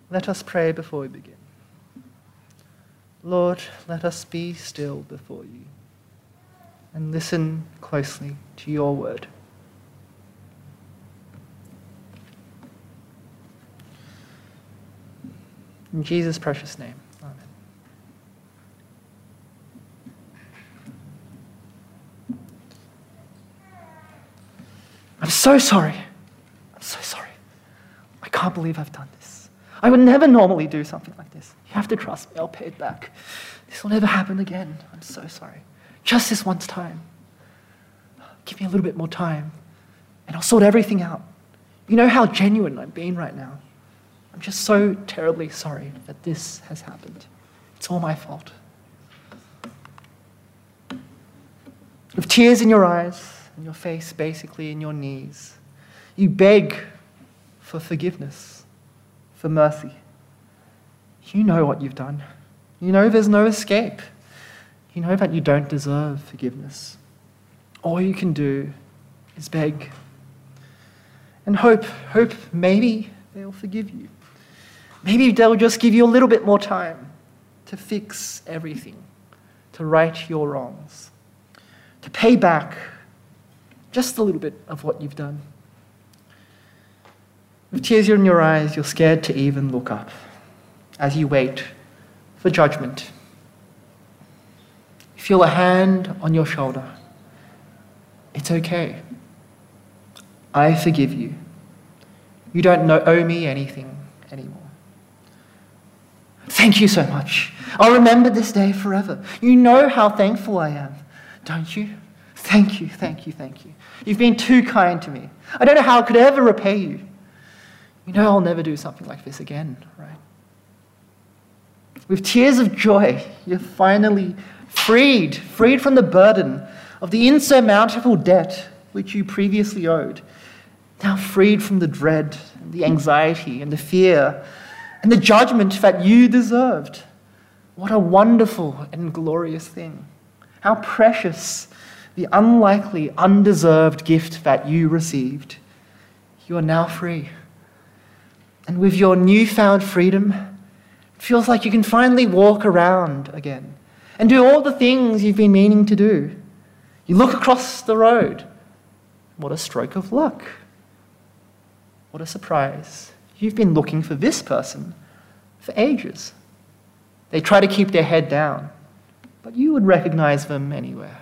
Let us pray before we begin. Lord, let us be still before you and listen closely to your word. In Jesus' precious name, amen. I'm so sorry. I'm so sorry. I can't believe I've done this. I would never normally do something like this. You have to trust me. I'll pay it back. This will never happen again. I'm so sorry. Just this once time. Give me a little bit more time, and I'll sort everything out. You know how genuine I'm being right now. I'm just so terribly sorry that this has happened. It's all my fault. With tears in your eyes and your face basically in your knees, you beg for forgiveness, for mercy. You know what you've done. You know there's no escape. You know that you don't deserve forgiveness. All you can do is beg and hope maybe they'll forgive you. Maybe they'll just give you a little bit more time to fix everything, to right your wrongs, to pay back just a little bit of what you've done. With tears in your eyes, you're scared to even look up as you wait for judgment. You feel a hand on your shoulder. It's okay. I forgive you. You don't owe me anything anymore. Thank you so much. I'll remember this day forever. You know how thankful I am, don't you? Thank you, thank you, thank you. You've been too kind to me. I don't know how I could ever repay you. You know I'll never do something like this again, right? With tears of joy, you're finally freed from the burden of the insurmountable debt which you previously owed. Now freed from the dread, and the anxiety, and the fear, and the judgment that you deserved. What a wonderful and glorious thing. How precious the unlikely, undeserved gift that you received. You are now free. And with your newfound freedom, it feels like you can finally walk around again and do all the things you've been meaning to do. You look across the road. What a stroke of luck. What a surprise. You've been looking for this person for ages. They try to keep their head down, but you would recognize them anywhere.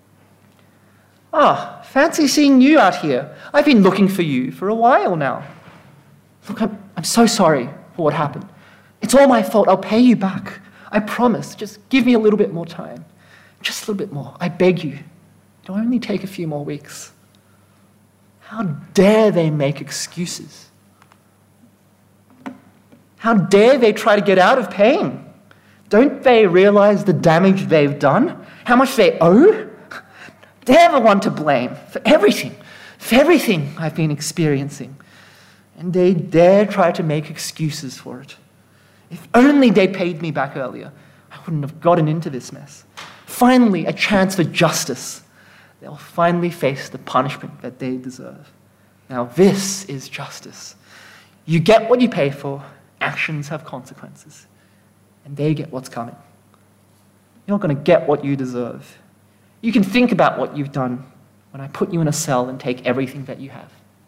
Fancy seeing you out here. I've been looking for you for a while now. Look, I'm so sorry for what happened. It's all my fault. I'll pay you back. I promise. Just give me a little bit more time. Just a little bit more. I beg you. It'll only take a few more weeks. How dare they make excuses? How dare they try to get out of paying? Don't they realize the damage they've done? How much they owe? They're the one to blame for everything I've been experiencing. And they dare try to make excuses for it. If only they'd paid me back earlier, I wouldn't have gotten into this mess. Finally, a chance for justice. They'll finally face the punishment that they deserve. Now, this is justice. You get what you pay for. Actions have consequences. And they get what's coming. You're not going to get what you deserve. You can think about what you've done when I put you in a cell and take everything that you have.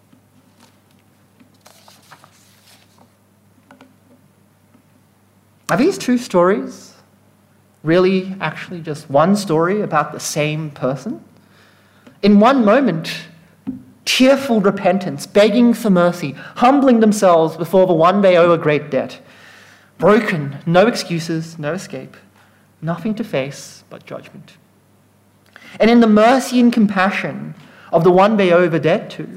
Are these two stories really actually just one story about the same person? In one moment, tearful repentance, begging for mercy, humbling themselves before the one they owe a great debt. Broken, no excuses, no escape, nothing to face but judgment. And in the mercy and compassion of the one they owe the debt to,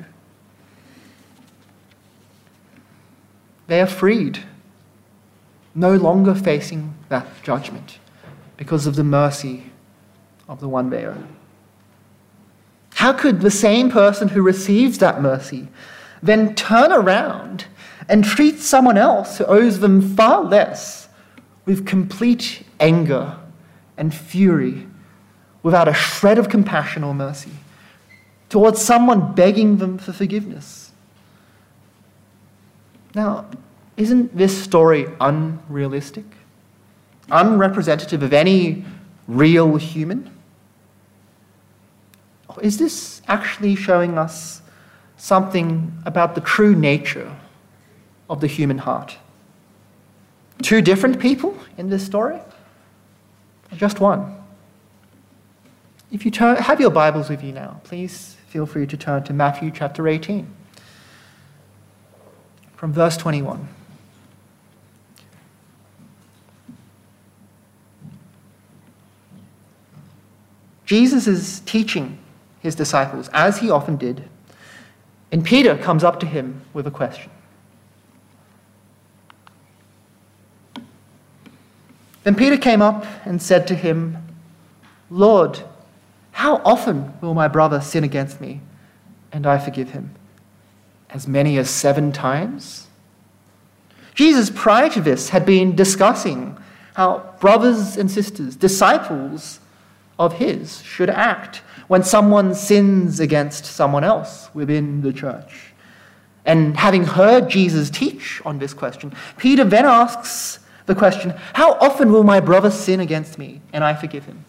they are freed, no longer facing that judgment because of the mercy of the one they owe. How could the same person who receives that mercy then turn around and treat someone else who owes them far less with complete anger and fury without a shred of compassion or mercy towards someone begging them for forgiveness? Now, isn't this story unrealistic? Unrepresentative of any real human? Or is this actually showing us something about the true nature of the human heart? Two different people in this story? Or just one? If you have your Bibles with you now, please feel free to turn to Matthew chapter 18, from verse 21. Jesus is teaching his disciples, as he often did, and Peter comes up to him with a question. Then Peter came up and said to him, "Lord, how often will my brother sin against me, and I forgive him? As many as 7 times?" Jesus, prior to this, had been discussing how brothers and sisters, disciples of his, should act when someone sins against someone else within the church. And having heard Jesus teach on this question, Peter then asks the question, "How often will my brother sin against me, and I forgive him?"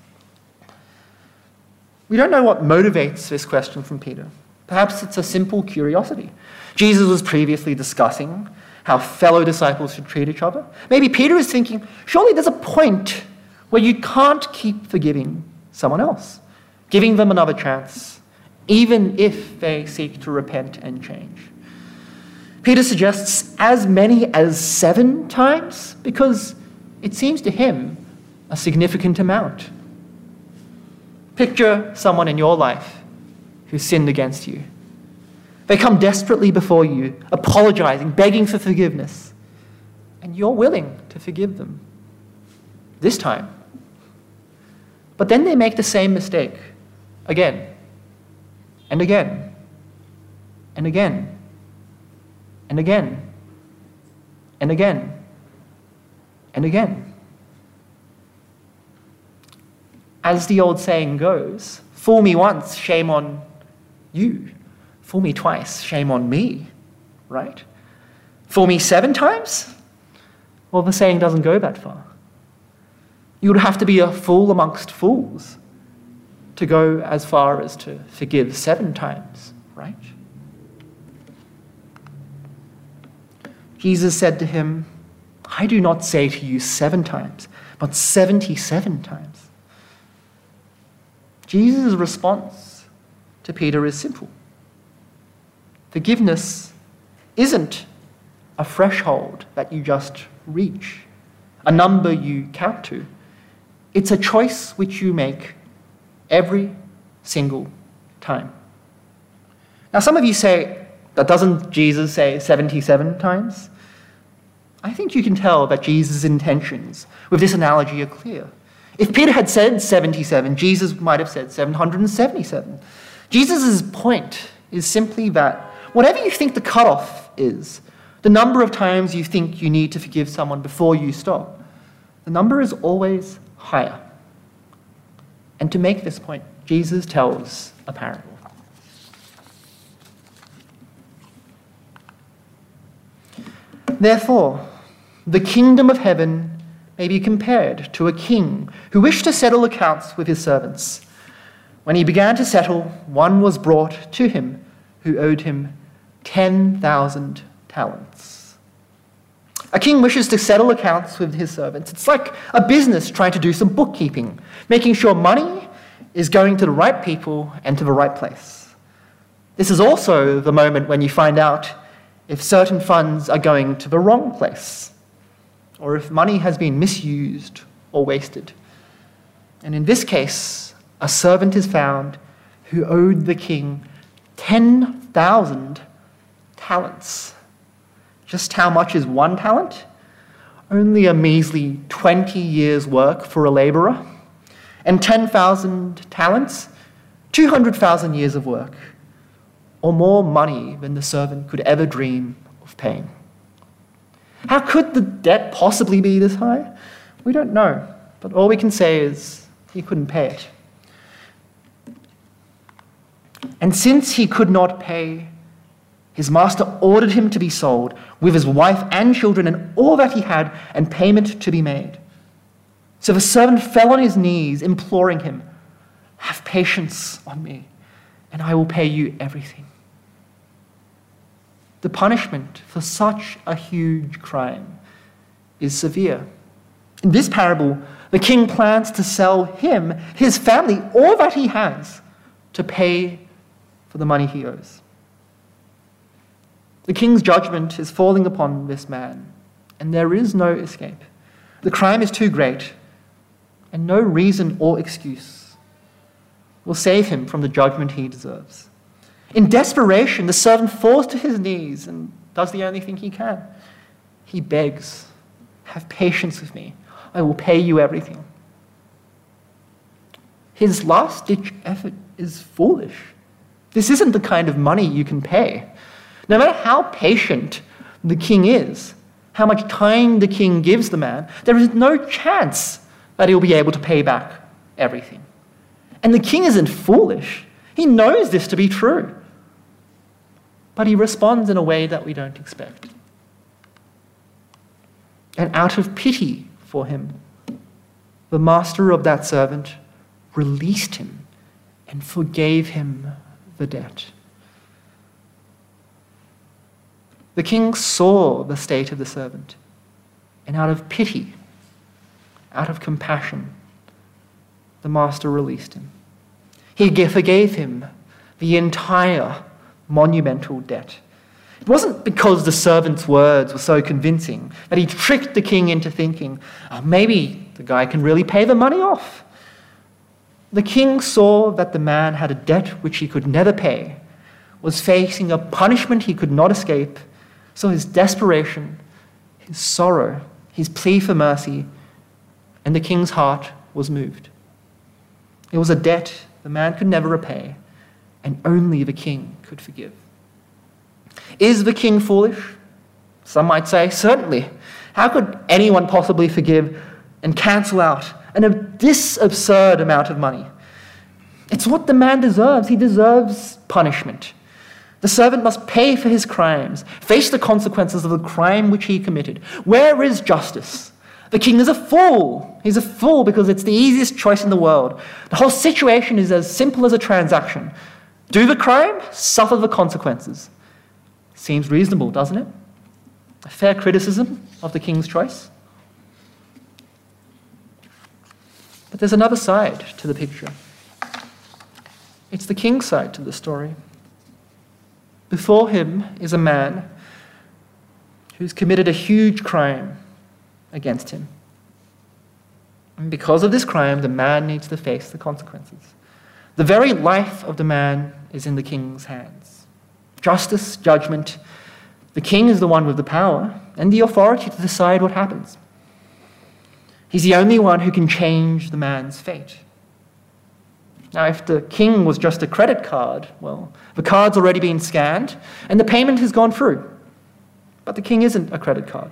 We don't know what motivates this question from Peter. Perhaps it's a simple curiosity. Jesus was previously discussing how fellow disciples should treat each other. Maybe Peter is thinking, surely there's a point where you can't keep forgiving someone else, giving them another chance, even if they seek to repent and change. Peter suggests as many as 7 times because it seems to him a significant amount. Picture someone in your life who sinned against you. They come desperately before you, apologizing, begging for forgiveness, and you're willing to forgive them. This time. But then they make the same mistake again, and again, and again, and again, and again, and again. As the old saying goes, fool me once, shame on you. Fool me twice, shame on me, right? Fool me 7 times? Well, the saying doesn't go that far. You would have to be a fool amongst fools to go as far as to forgive 7 times, right? Jesus said to him, "I do not say to you 7 times, but 77 times. Jesus' response to Peter is simple. Forgiveness isn't a threshold that you just reach, a number you count to. It's a choice which you make every single time. Now, some of you say, that doesn't Jesus say 77 times? I think you can tell that Jesus' intentions with this analogy are clear. If Peter had said 77, Jesus might have said 777. Jesus' point is simply that whatever you think the cutoff is, the number of times you think you need to forgive someone before you stop, the number is always higher. And to make this point, Jesus tells a parable. Therefore, the kingdom of heaven may be compared to a king who wished to settle accounts with his servants. When he began to settle, one was brought to him who owed him 10,000 talents. A king wishes to settle accounts with his servants. It's like a business trying to do some bookkeeping, making sure money is going to the right people and to the right place. This is also the moment when you find out if certain funds are going to the wrong place, or if money has been misused or wasted. And in this case, a servant is found who owed the king 10,000 talents. Just how much is 1 talent? Only a measly 20 years' work for a laborer. And 10,000 talents, 200,000 years of work, or more money than the servant could ever dream of paying. How could the debt possibly be this high? We don't know, but all we can say is he couldn't pay it. And since he could not pay, His master ordered him to be sold, with his wife and children and all that he had, and payment to be made. So the servant fell on his knees, imploring him, "Have patience on me, and I will pay you everything." The punishment for such a huge crime is severe. In this parable, the king plans to sell him, his family, all that he has, to pay for the money he owes. The king's judgment is falling upon this man, and there is no escape. The crime is too great, and no reason or excuse will save him from the judgment he deserves. In desperation, the servant falls to his knees and does the only thing he can. He begs, "Have patience with me. I will pay you everything." His last-ditch effort is foolish. This isn't the kind of money you can pay. No matter how patient the king is, how much time the king gives the man, there is no chance that he'll be able to pay back everything. And the king isn't foolish. He knows this to be true. But he responds in a way that we don't expect. And out of pity for him, the master of that servant released him and forgave him the debt. The king saw the state of the servant, and out of pity, out of compassion, the master released him. He forgave him the entire monumental debt. It wasn't because the servant's words were so convincing that he tricked the king into thinking, "Oh, maybe the guy can really pay the money off." The king saw that the man had a debt which he could never pay, was facing a punishment he could not escape, so his desperation, his sorrow, his plea for mercy, and the king's heart was moved. It was a debt the man could never repay, and only the king could forgive. Is the king foolish? Some might say, certainly. How could anyone possibly forgive and cancel out this absurd amount of money? It's what the man deserves. He deserves punishment. The servant must pay for his crimes, face the consequences of the crime which he committed. Where is justice? The king is a fool. He's a fool because it's the easiest choice in the world. The whole situation is as simple as a transaction. Do the crime, suffer the consequences. Seems reasonable, doesn't it? A fair criticism of the king's choice. But there's another side to the picture. It's the king's side to the story. Before him is a man who's committed a huge crime against him. And because of this crime, the man needs to face the consequences. The very life of the man is in the king's hands. Justice, judgment. The king is the one with the power and the authority to decide what happens. He's the only one who can change the man's fate. Now, if the king was just a credit card, well, the card's already been scanned and the payment has gone through. But the king isn't a credit card.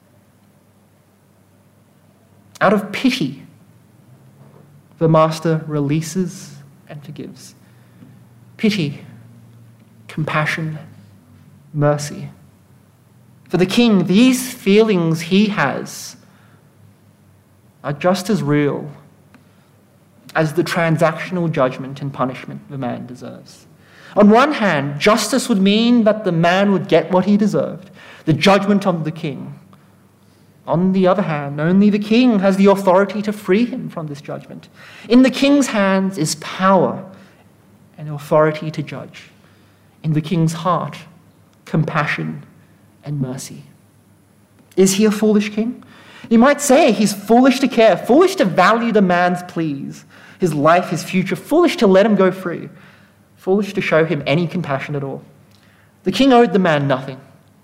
Out of pity, the master releases and forgives. Pity, compassion, mercy. For the king, these feelings he has are just as real as the transactional judgment and punishment the man deserves. On one hand, justice would mean that the man would get what he deserved, the judgment of the king. On the other hand, only the king has the authority to free him from this judgment. In the king's hands is power and authority to judge. In the king's heart, compassion and mercy. Is he a foolish king? You might say he's foolish to care, foolish to value the man's pleas, his life, his future, foolish to let him go free, foolish to show him any compassion at all. The king owed the man nothing.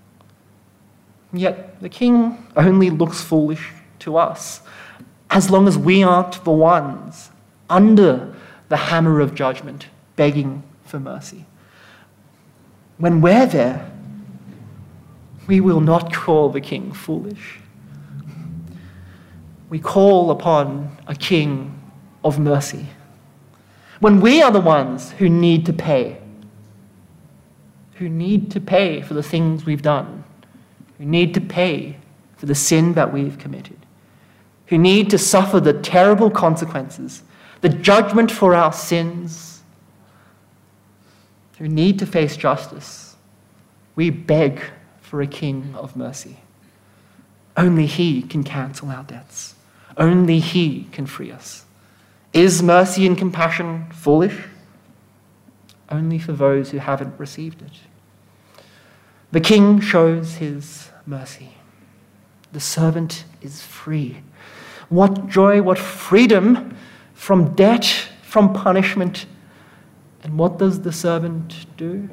Yet the king only looks foolish to us as long as we aren't the ones under the hammer of judgment begging for mercy. When we're there, we will not call the king foolish. We call upon a king of mercy. When we are the ones who need to pay, who need to pay for the things we've done, who need to pay for the sin that we've committed, who need to suffer the terrible consequences, the judgment for our sins, who need to face justice, we beg for a King of mercy. Only he can cancel our debts. Only he can free us. Is mercy and compassion foolish? Only for those who haven't received it. The king shows his mercy. The servant is free. What joy, what freedom from debt, from punishment. And what does the servant do?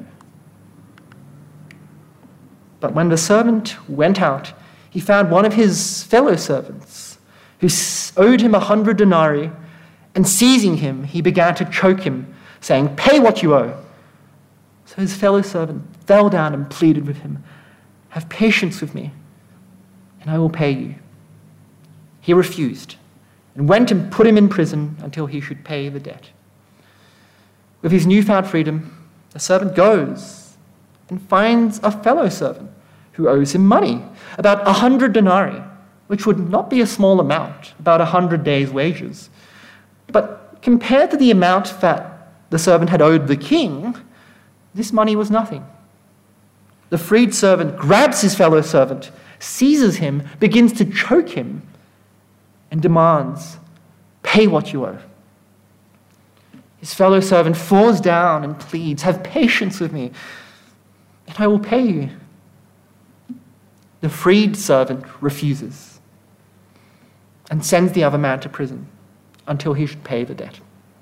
But when the servant went out, he found one of his fellow servants who owed him 100 denarii, and seizing him, he began to choke him, saying, "Pay what you owe." So his fellow servant fell down and pleaded with him, "Have patience with me, and I will pay you." He refused and went and put him in prison until he should pay the debt. With his newfound freedom, the servant goes and finds a fellow servant who owes him money, about 100 denarii, which would not be a small amount, about 100 days' wages. But compared to the amount that the servant had owed the king, this money was nothing. The freed servant grabs his fellow servant, seizes him, begins to choke him, and demands, "Pay what you owe." His fellow servant falls down and pleads, "Have patience with me, and I will pay you." The freed servant refuses and sends the other man to prison until he should pay the debt.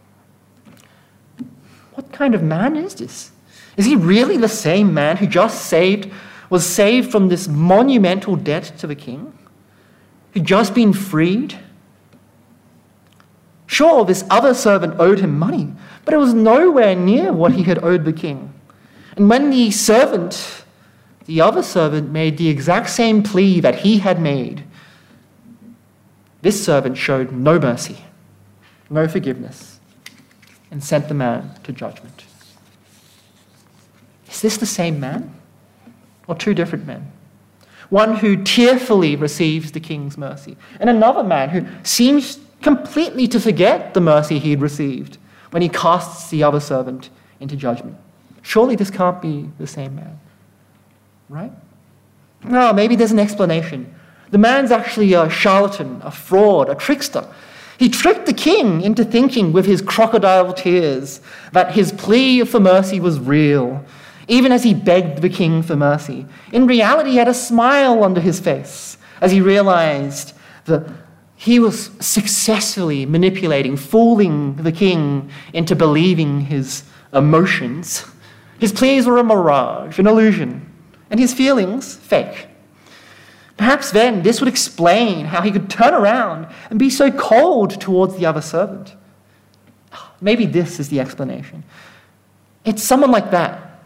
What kind of man is this? Is he really the same man who was saved from this monumental debt to the king? Who'd just been freed? Sure, this other servant owed him money, but it was nowhere near what he had owed the king. And when the other servant made the exact same plea that he had made, this servant showed no mercy, no forgiveness, and sent the man to judgment. Is this the same man, or two different men? One who tearfully receives the king's mercy, and another man who seems completely to forget the mercy he'd received when he casts the other servant into judgment. Surely this can't be the same man, right? No, maybe there's an explanation. The man's actually a charlatan, a fraud, a trickster. He tricked the king into thinking with his crocodile tears that his plea for mercy was real, even as he begged the king for mercy. In reality, he had a smile under his face as he realized that he was successfully manipulating, fooling the king into believing his emotions. His pleas were a mirage, an illusion, and his feelings fake. Perhaps then this would explain how he could turn around and be so cold towards the other servant. Maybe this is the explanation. It's someone like that.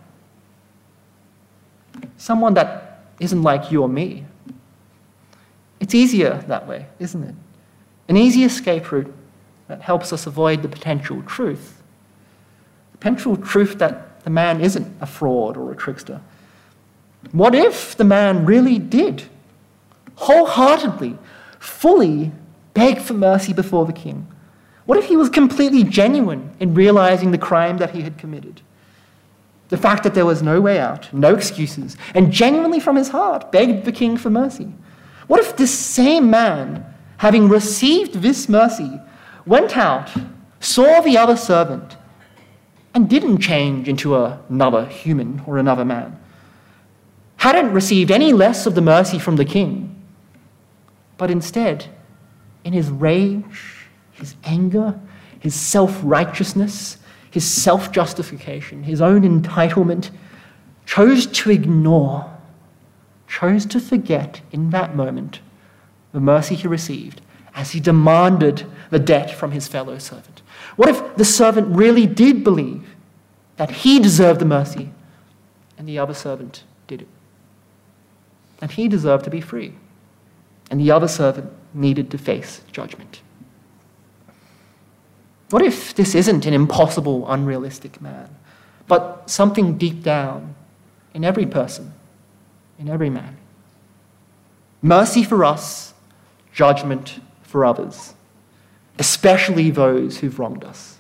Someone that isn't like you or me. It's easier that way, isn't it? An easy escape route that helps us avoid the potential truth. The potential truth that the man isn't a fraud or a trickster. What if the man really did, wholeheartedly, fully beg for mercy before the king? What if he was completely genuine in realizing the crime that he had committed? The fact that there was no way out, no excuses, and genuinely from his heart begged the king for mercy. What if this same man, having received this mercy, went out, saw the other servant, and didn't change into another human or another man? Hadn't received any less of the mercy from the king, but instead, in his rage, his anger, his self-righteousness, his self-justification, his own entitlement, chose to ignore, chose to forget in that moment the mercy he received as he demanded the debt from his fellow servant. What if the servant really did believe that he deserved the mercy and the other servant did it? And he deserved to be free, and the other servant needed to face judgment. What if this isn't an impossible, unrealistic man, but something deep down in every person, in every man. Mercy for us, judgment for others, especially those who've wronged us.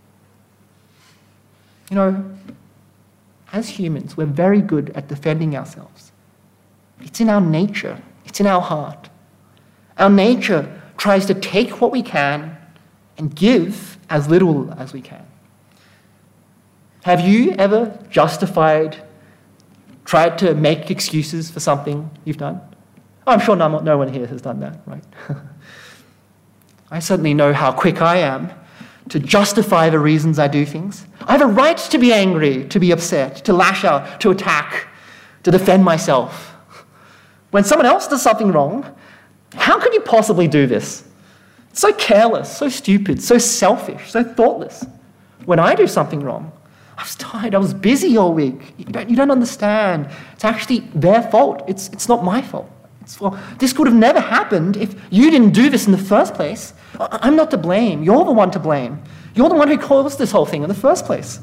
You know, as humans, we're very good at defending ourselves. It's in our nature. It's in our heart. Our nature tries to take what we can and give as little as we can. Have you ever tried to make excuses for something you've done? I'm sure no one here has done that, right? I certainly know how quick I am to justify the reasons I do things. I have a right to be angry, to be upset, to lash out, to attack, to defend myself. When someone else does something wrong, how could you possibly do this? It's so careless, so stupid, so selfish, so thoughtless. When I do something wrong, I was tired, I was busy all week. You don't understand. It's actually their fault. It's not my fault. This could have never happened if you didn't do this in the first place. I'm not to blame. You're the one to blame. You're the one who caused this whole thing in the first place.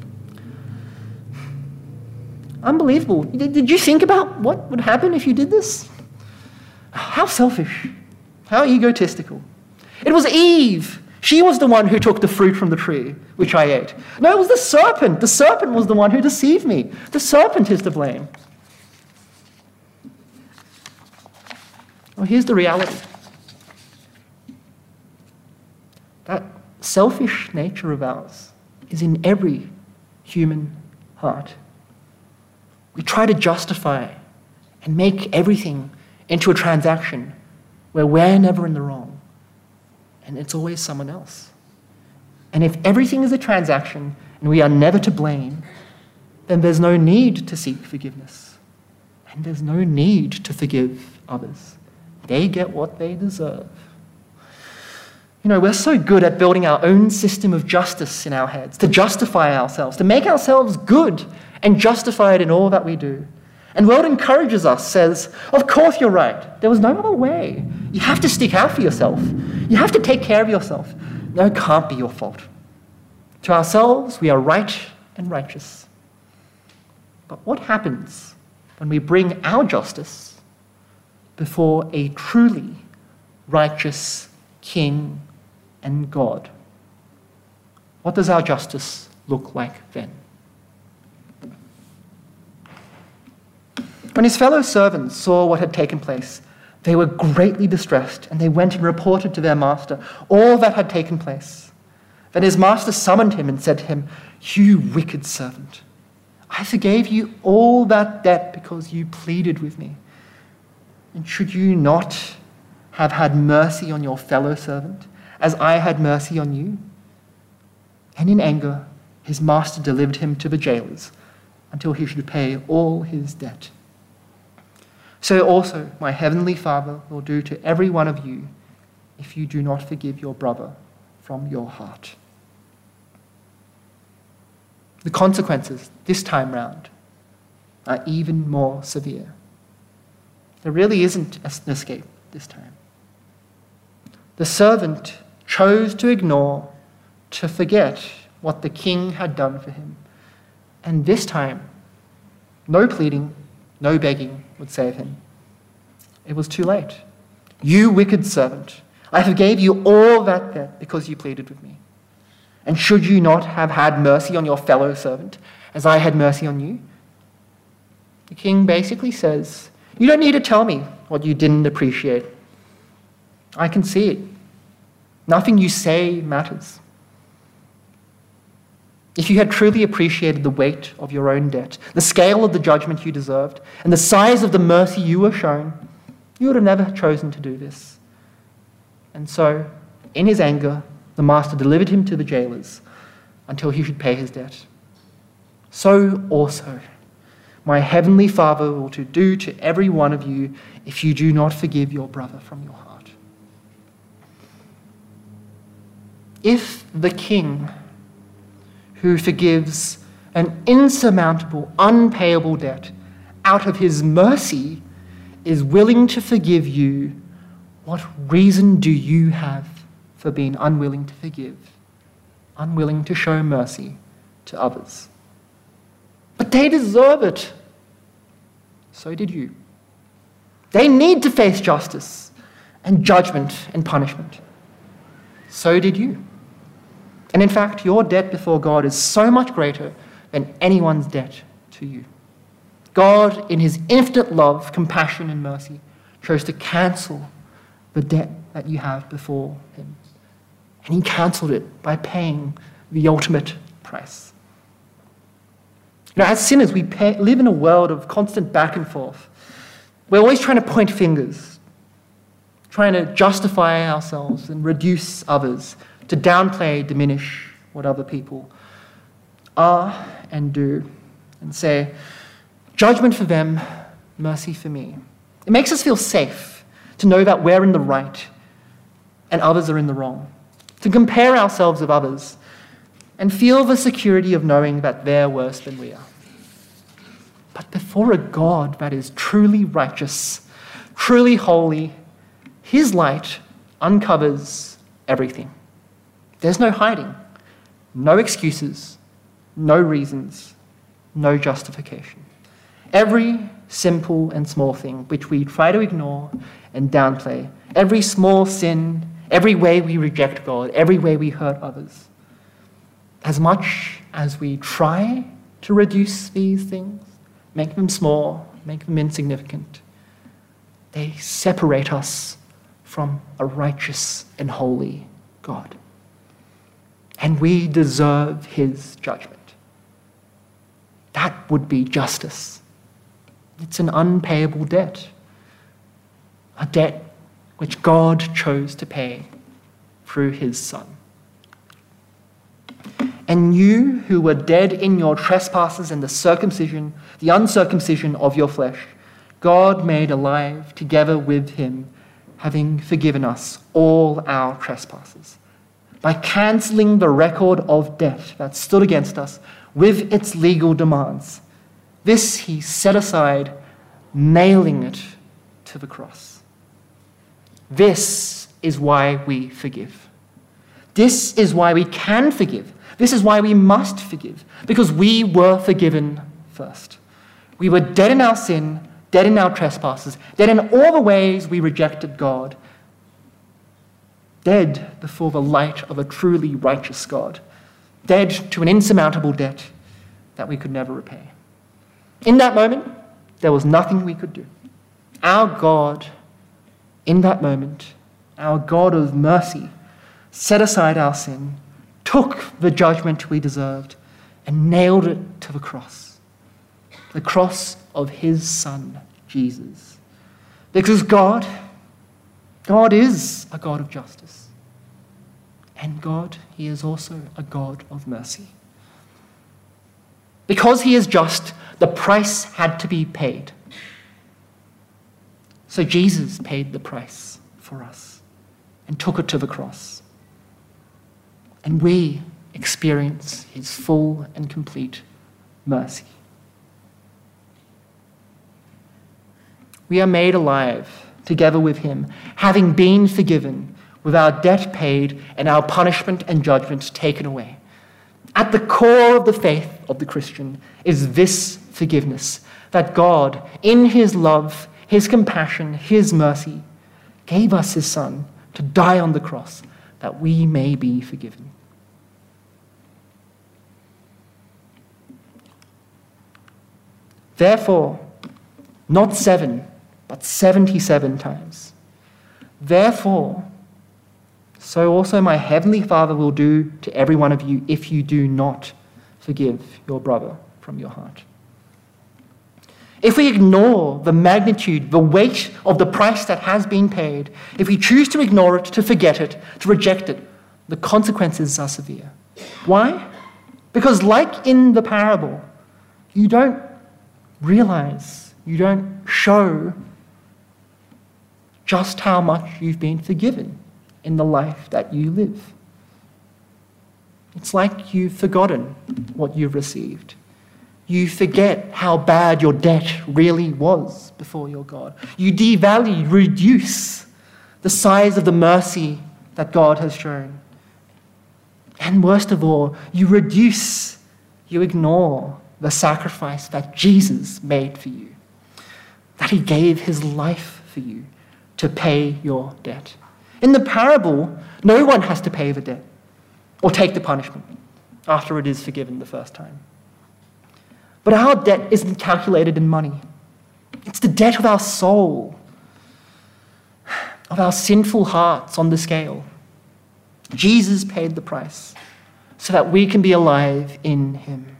Unbelievable. Did you think about what would happen if you did this? How selfish. How egotistical. It was Eve. She was the one who took the fruit from the tree, which I ate. No, it was the serpent. The serpent was the one who deceived me. The serpent is to blame. Well, here's the reality. That selfish nature of ours is in every human heart. We try to justify and make everything into a transaction where we're never in the wrong, and it's always someone else. And if everything is a transaction and we are never to blame, then there's no need to seek forgiveness, and there's no need to forgive others. They get what they deserve. You know, we're so good at building our own system of justice in our heads, to justify ourselves, to make ourselves good and justify it in all that we do. And the world encourages us, says, of course you're right. There was no other way. You have to stick out for yourself. You have to take care of yourself. No, it can't be your fault. To ourselves, we are right and righteous. But what happens when we bring our justice before a truly righteous King and God? What does our justice look like then? When his fellow servants saw what had taken place, they were greatly distressed, and they went and reported to their master all that had taken place. Then his master summoned him and said to him, "You wicked servant, I forgave you all that debt because you pleaded with me. And should you not have had mercy on your fellow servant, as I had mercy on you?" And in anger, his master delivered him to the jailers until he should pay all his debt. So also my heavenly Father will do to every one of you if you do not forgive your brother from your heart. The consequences this time round are even more severe. There really isn't an escape this time. The servant chose to ignore, to forget what the king had done for him. And this time, no pleading, no begging would save him. It was too late. "You wicked servant, I forgave you all that debt because you pleaded with me. And should you not have had mercy on your fellow servant, as I had mercy on you?" The king basically says, you don't need to tell me what you didn't appreciate. I can see it. Nothing you say matters. If you had truly appreciated the weight of your own debt, the scale of the judgment you deserved, and the size of the mercy you were shown, you would have never chosen to do this. And so, in his anger, the master delivered him to the jailers until he should pay his debt. So also, my heavenly Father will do to every one of you if you do not forgive your brother from your heart. If the king who forgives an insurmountable, unpayable debt out of his mercy is willing to forgive you, what reason do you have for being unwilling to forgive, unwilling to show mercy to others? But they deserve it. so did you. They need to face justice and judgment and punishment. So did you. And in fact, your debt before God is so much greater than anyone's debt to you. God, in his infinite love, compassion, and mercy, chose to cancel the debt that you have before him. And he cancelled it by paying the ultimate price. As sinners, we live in a world of constant back and forth. We're always trying to point fingers, trying to justify ourselves and reduce others, to downplay, diminish what other people are and do, and say, judgment for them, mercy for me. It makes us feel safe to know that we're in the right and others are in the wrong, to compare ourselves with others and feel the security of knowing that they're worse than we are. But before a God that is truly righteous, truly holy, his light uncovers everything. There's no hiding, no excuses, no reasons, no justification. Every simple and small thing which we try to ignore and downplay, every small sin, every way we reject God, every way we hurt others, as much as we try to reduce these things, make them small, make them insignificant, they separate us from a righteous and holy God. And we deserve his judgment. That would be justice. It's an unpayable debt, a debt which God chose to pay through his Son. And you who were dead in your trespasses and the uncircumcision of your flesh, God made alive together with him, having forgiven us all our trespasses, by cancelling the record of debt that stood against us with its legal demands. This he set aside, nailing it to the cross. This is why we forgive. This is why we can forgive. This is why we must forgive, because we were forgiven first. We were dead in our sin, dead in our trespasses, dead in all the ways we rejected God, dead before the light of a truly righteous God, dead to an insurmountable debt that we could never repay. In that moment, there was nothing we could do. Our God, in that moment, our God of mercy, set aside our sin, took the judgment we deserved, and nailed it to the cross of his Son, Jesus. Because God is a God of justice. And God, he is also a God of mercy. Because he is just, the price had to be paid. So Jesus paid the price for us and took it to the cross. And we experience his full and complete mercy. We are made alive together with him, having been forgiven, with our debt paid and our punishment and judgment taken away. At the core of the faith of the Christian is this forgiveness, that God, in his love, his compassion, his mercy, gave us his Son to die on the cross, that we may be forgiven. Therefore, not 7, but 77 times. Therefore, so also my heavenly Father will do to every one of you if you do not forgive your brother from your heart. If we ignore the magnitude, the weight of the price that has been paid, if we choose to ignore it, to forget it, to reject it, the consequences are severe. Why? Because like in the parable, you don't realize, you don't show just how much you've been forgiven in the life that you live. It's like you've forgotten what you've received. You forget how bad your debt really was before your God. You devalue, reduce the size of the mercy that God has shown. And worst of all, you ignore the sacrifice that Jesus made for you. that he gave his life for you to pay your debt. In the parable, no one has to pay the debt or take the punishment after it is forgiven the first time. But our debt isn't calculated in money. It's the debt of our soul, of our sinful hearts on the scale. Jesus paid the price so that we can be alive in him.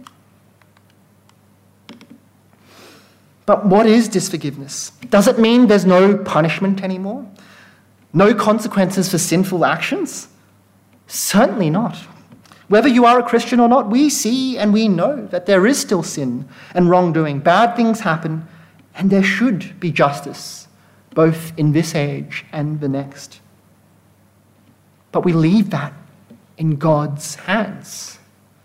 But what is this forgiveness? Does it mean there's no punishment anymore? No consequences for sinful actions? Certainly not. Whether you are a Christian or not, we see and we know that there is still sin and wrongdoing. Bad things happen, and there should be justice, both in this age and the next. But we leave that in God's hands.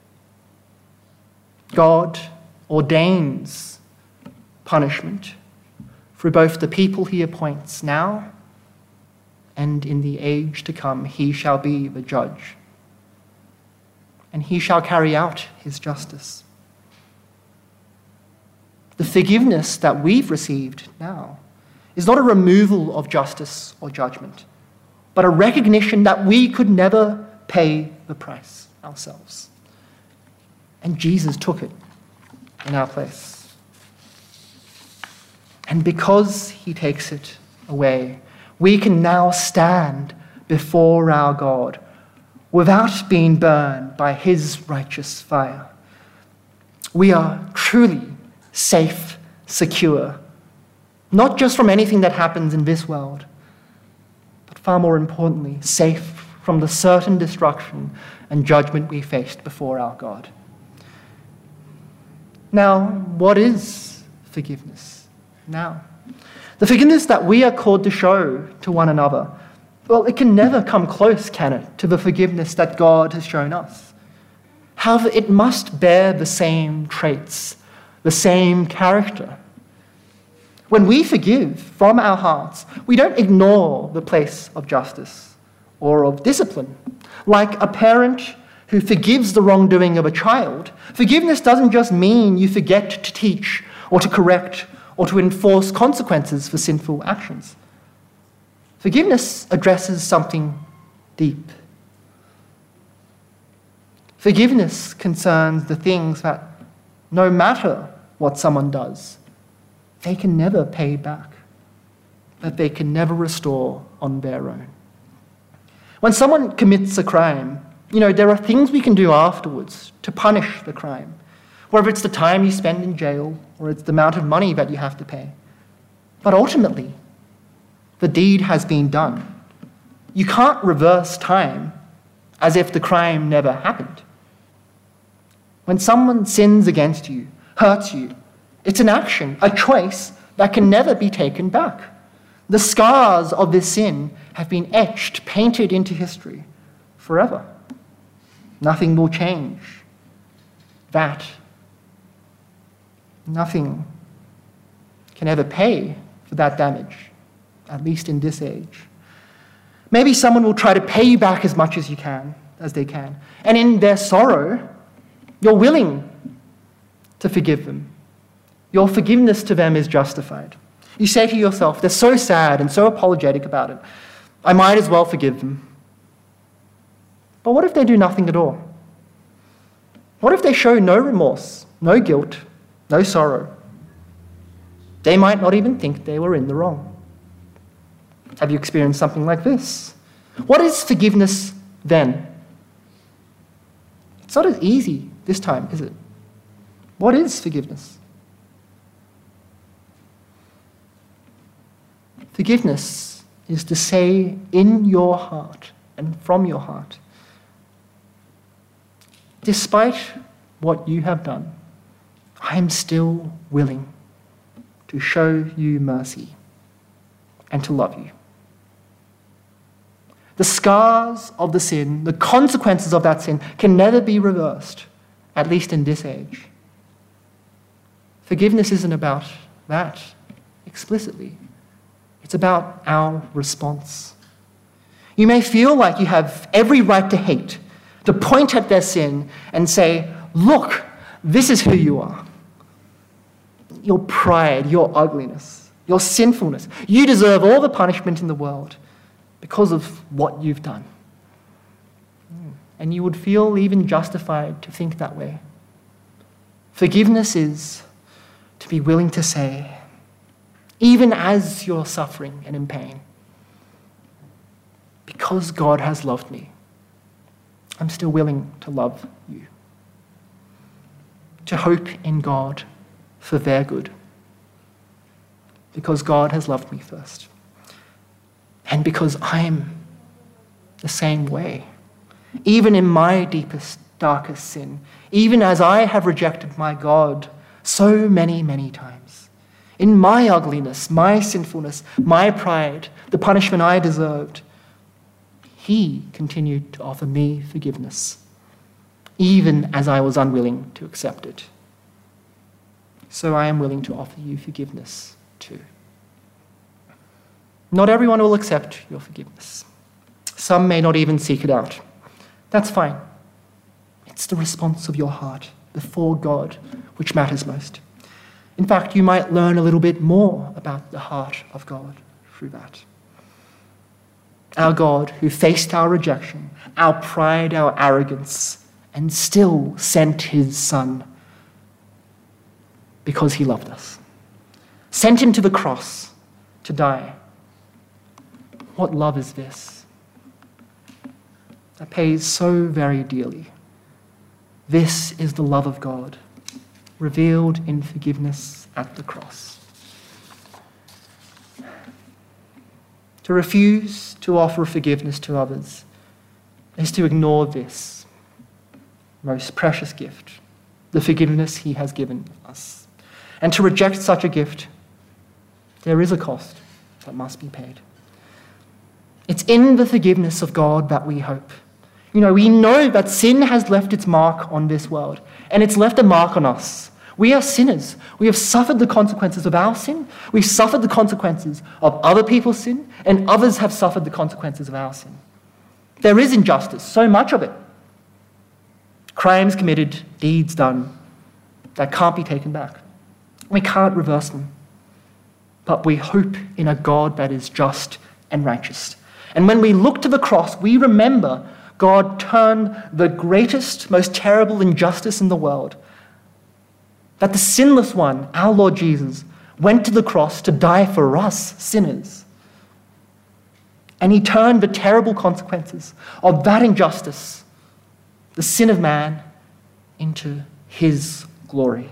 God ordains punishment for both the people he appoints now and in the age to come. He shall be the judge, and he shall carry out his justice. The forgiveness that we've received now is not a removal of justice or judgment, but a recognition that we could never pay the price ourselves. And Jesus took it in our place. And because he takes it away, we can now stand before our God without being burned by his righteous fire. We are truly safe, secure, not just from anything that happens in this world, but far more importantly, safe from the certain destruction and judgment we faced before our God. Now, what is forgiveness now? The forgiveness that we are called to show to one another, well, it can never come close, can it, to the forgiveness that God has shown us. However, it must bear the same traits, the same character. When we forgive from our hearts, we don't ignore the place of justice or of discipline. Like a parent who forgives the wrongdoing of a child, forgiveness doesn't just mean you forget to teach or to correct or to enforce consequences for sinful actions. Forgiveness addresses something deep. Forgiveness concerns the things that, no matter what someone does, they can never pay back, that they can never restore on their own. When someone commits a crime, there are things we can do afterwards to punish the crime, whether it's the time you spend in jail or it's the amount of money that you have to pay. But ultimately, the deed has been done. You can't reverse time as if the crime never happened. When someone sins against you, hurts you, it's an action, a choice that can never be taken back. The scars of this sin have been etched, painted into history forever. Nothing will change that. Nothing can ever pay for that damage, at least in this age. Maybe someone will try to pay you back as much as they can. And in their sorrow, you're willing to forgive them. Your forgiveness to them is justified. You say to yourself, they're so sad and so apologetic about it, I might as well forgive them. But what if they do nothing at all? What if they show no remorse, no guilt, no sorrow? They might not even think they were in the wrong. Have you experienced something like this? What is forgiveness then? It's not as easy this time, is it? What is forgiveness? Forgiveness is to say in your heart and from your heart, despite what you have done, I am still willing to show you mercy and to love you. The scars of the sin, the consequences of that sin, can never be reversed, at least in this age. Forgiveness isn't about that explicitly. It's about our response. You may feel like you have every right to hate, to point at their sin and say, look, this is who you are. your pride, your ugliness, your sinfulness. You deserve all the punishment in the world because of what you've done. And you would feel even justified to think that way. Forgiveness is to be willing to say, even as you're suffering and in pain, because God has loved me, I'm still willing to love you. To hope in God for their good, because God has loved me first. And because I'm the same way, even in my deepest, darkest sin, even as I have rejected my God so many, many times. In my ugliness, my sinfulness, my pride, the punishment I deserved, he continued to offer me forgiveness, even as I was unwilling to accept it. So I am willing to offer you forgiveness too. Not everyone will accept your forgiveness. Some may not even seek it out. That's fine. It's the response of your heart before God which matters most. In fact, you might learn a little bit more about the heart of God through that. Our God who faced our rejection, our pride, our arrogance, and still sent his Son because he loved us. Sent him to the cross to die. What love is this? That pays so very dearly. This is the love of God, revealed in forgiveness at the cross. To refuse to offer forgiveness to others is to ignore this most precious gift, the forgiveness he has given us. And to reject such a gift, there is a cost that must be paid. It's in the forgiveness of God that we hope. We know that sin has left its mark on this world, and it's left a mark on us. We are sinners. We have suffered the consequences of our sin. We've suffered the consequences of other people's sin, and others have suffered the consequences of our sin. There is injustice, so much of it. Crimes committed, deeds done, that can't be taken back. We can't reverse them. But we hope in a God that is just and righteous. And when we look to the cross, we remember God turned the greatest, most terrible injustice in the world, that the sinless one, our Lord Jesus, went to the cross to die for us, sinners. And he turned the terrible consequences of that injustice, the sin of man, into his glory.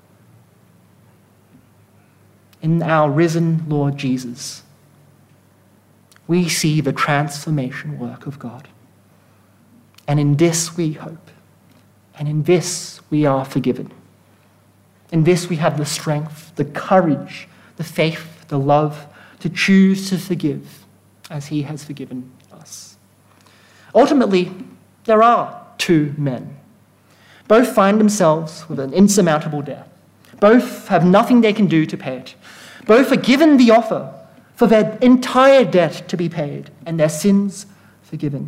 In our risen Lord Jesus, we see the transformation work of God. And in this we hope. And in this we are forgiven. In this we have the strength, the courage, the faith, the love to choose to forgive as he has forgiven us. Ultimately, there are two men. Both find themselves with an insurmountable debt. Both have nothing they can do to pay it. Both are given the offer for their entire debt to be paid and their sins forgiven.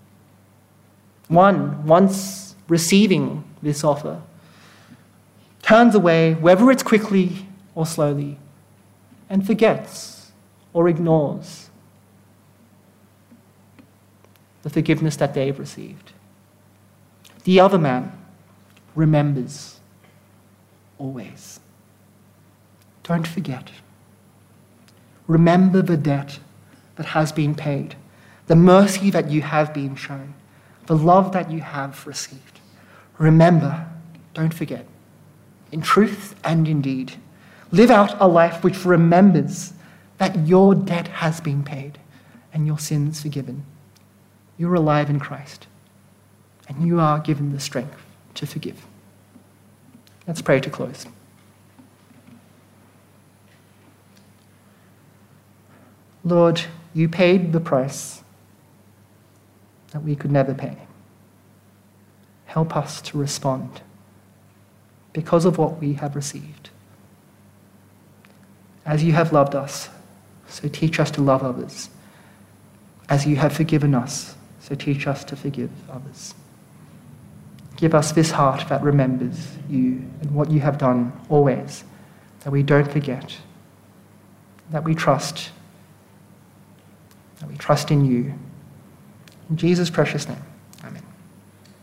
One, once receiving this offer, turns away, whether it's quickly or slowly, and forgets or ignores the forgiveness that they've received. The other man remembers always. Don't forget. Remember the debt that has been paid, the mercy that you have been shown, the love that you have received. Remember, don't forget. In truth and in deed, live out a life which remembers that your debt has been paid and your sins forgiven. You're alive in Christ, and you are given the strength to forgive. Let's pray to close. Lord, you paid the price that we could never pay. Help us to respond because of what we have received. As you have loved us, so teach us to love others. As you have forgiven us, so teach us to forgive others. Give us this heart that remembers you and what you have done always, that we don't forget, that we trust in you. In Jesus' precious name.